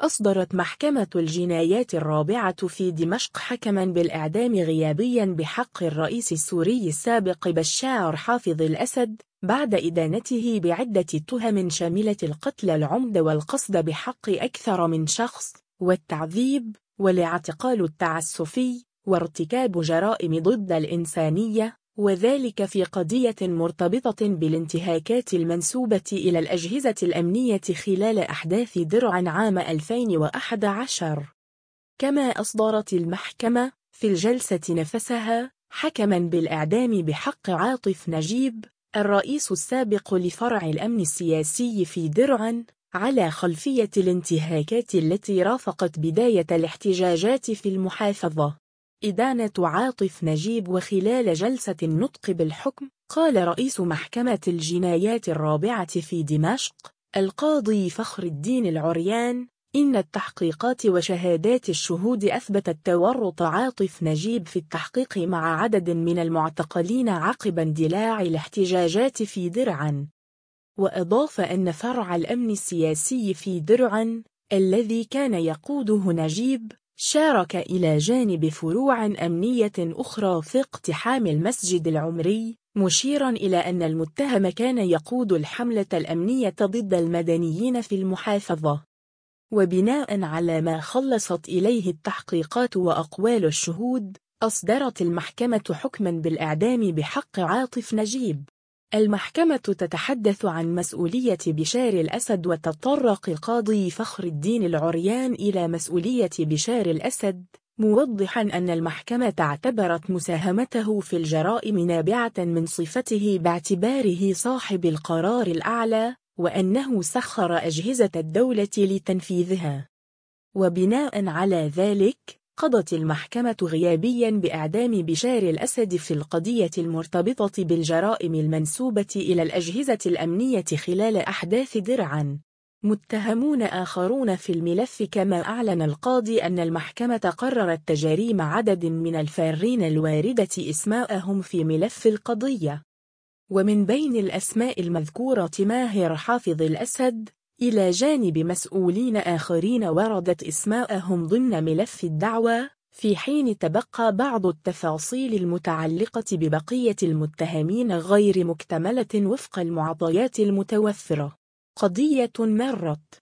أصدرت محكمة الجنايات الرابعة في دمشق حكماً بالإعدام غيابياً بحق الرئيس السوري السابق بشار حافظ الأسد بعد إدانته بعدة تهم شاملة القتل العمد والقصد بحق أكثر من شخص والتعذيب والاعتقال التعسفي وارتكاب جرائم ضد الإنسانية، وذلك في قضية مرتبطة بالانتهاكات المنسوبة إلى الأجهزة الأمنية خلال أحداث درعا عام 2011. كما أصدرت المحكمة في الجلسة نفسها حكما بالإعدام بحق عاطف نجيب الرئيس السابق لفرع الأمن السياسي في درعا على خلفية الانتهاكات التي رافقت بداية الاحتجاجات في المحافظة. إدانة عاطف نجيب. وخلال جلسة النطق بالحكم قال رئيس محكمة الجنايات الرابعة في دمشق القاضي فخر الدين العريان إن التحقيقات وشهادات الشهود أثبتت تورط عاطف نجيب في التحقيق مع عدد من المعتقلين عقب اندلاع الاحتجاجات في درعا. وأضاف أن فرع الأمن السياسي في درعا الذي كان يقوده نجيب شارك إلى جانب فروع أمنية أخرى في اقتحام المسجد العمري، مشيرا إلى أن المتهم كان يقود الحملة الأمنية ضد المدنيين في المحافظة. وبناء على ما خلصت إليه التحقيقات وأقوال الشهود، أصدرت المحكمة حكما بالإعدام بحق عاطف نجيب. المحكمة تتحدث عن مسؤولية بشار الأسد، وتطرق قاضي فخر الدين العريان إلى مسؤولية بشار الأسد، موضحا أن المحكمة اعتبرت مساهمته في الجرائم نابعة من صفته باعتباره صاحب القرار الأعلى، وأنه سخر أجهزة الدولة لتنفيذها. وبناء على ذلك قضت المحكمة غيابيا بإعدام بشار الأسد في القضية المرتبطة بالجرائم المنسوبة إلى الأجهزة الأمنية خلال أحداث درعا. متهمون آخرون في الملف. كما أعلن القاضي أن المحكمة قررت تجريم عدد من الفارين الواردة إسماءهم في ملف القضية، ومن بين الأسماء المذكورة ماهر حافظ الأسد، إلى جانب مسؤولين آخرين وردت إسماءهم ضمن ملف الدعوى، في حين تبقى بعض التفاصيل المتعلقة ببقية المتهمين غير مكتملة وفق المعطيات المتوفرة. قضية مرت